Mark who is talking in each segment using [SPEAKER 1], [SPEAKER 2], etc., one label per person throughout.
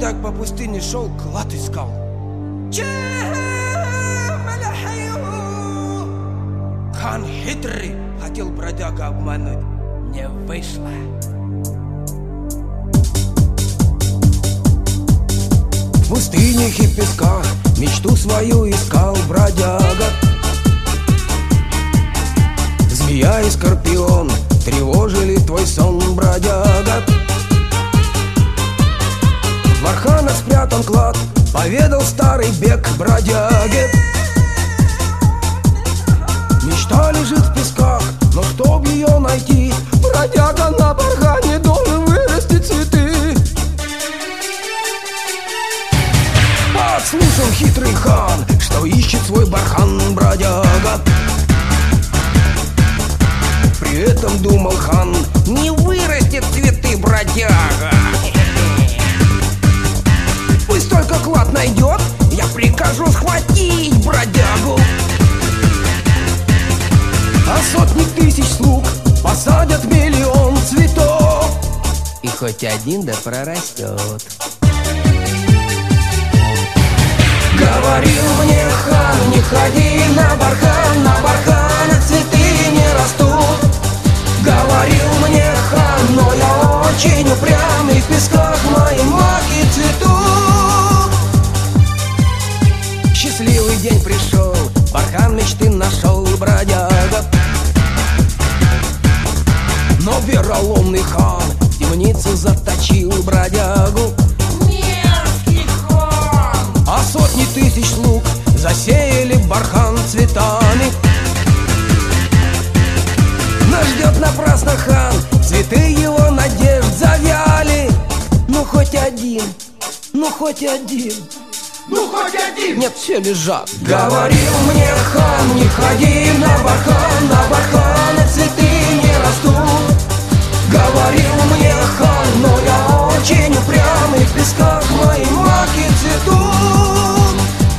[SPEAKER 1] бродяг по пустыне шел, клад искал. Хан хитрый, хотел бродяга обмануть, не вышло. В пустынях и песках мечту свою искал бродяга. Змея и скорпион тревожили твой сон, бродяга. В барханах спрятан клад, поведал старый бег бродяге. Мечта лежит в песках, но чтоб ее найти, бродяга на бархане должен вырастить цветы. Подслушал хитрый хан, что ищет свой бархан бродяга. При этом думал хан: не вырастет цветы бродяга. Пусть только клад найдет, я прикажу схватить бродягу. А сотни тысяч слуг посадят миллион цветов, и хоть один да прорастет. Говорил мне хан: не ходи на барханах цветы не растут. Говорил мне хан, но я очень упрямый, в песках мои маки цветут. Счастливый день пришел, бархан мечты нашел бродяга. Но вероломный хан в темницу заточил бродягу.
[SPEAKER 2] Мерзкий хан!
[SPEAKER 1] А сотни тысяч слуг засеяли бархан цветами. Нас ждет напрасно хан, цветы его надежд завяли. Ну хоть один, ну хоть один,
[SPEAKER 2] Ну хоть один!
[SPEAKER 1] нет, все лежат. Говорил мне хан: не ходи на барханах цветы не растут. Говорил мне хан, но я очень упрямый, в песках мои маки цветут.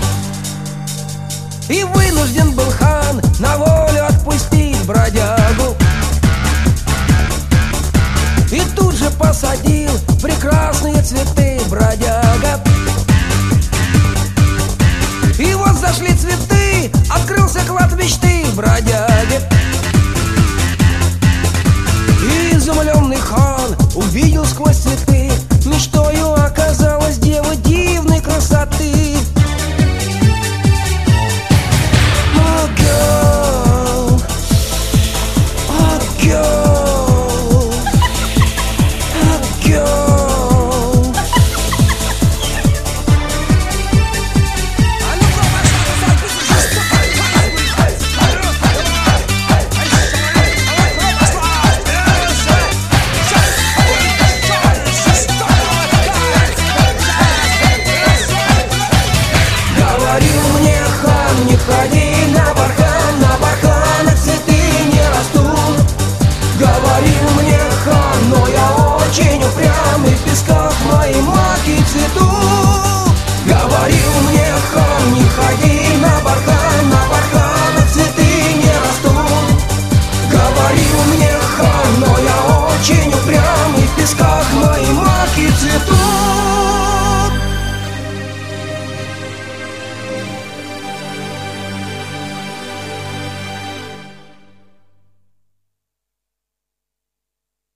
[SPEAKER 1] И вынужден был хан на волю отпустить бродягу. И тут же посадил прекрасные цветы бродяга. И вот зашли цветы, открылся клад мечты бродяги. И изумленный хан увидел сквозь цветы, мечтою оказалась дева дивной красоты. Oh girl, oh girl, oh girl. Говорил мне хан: не ходи на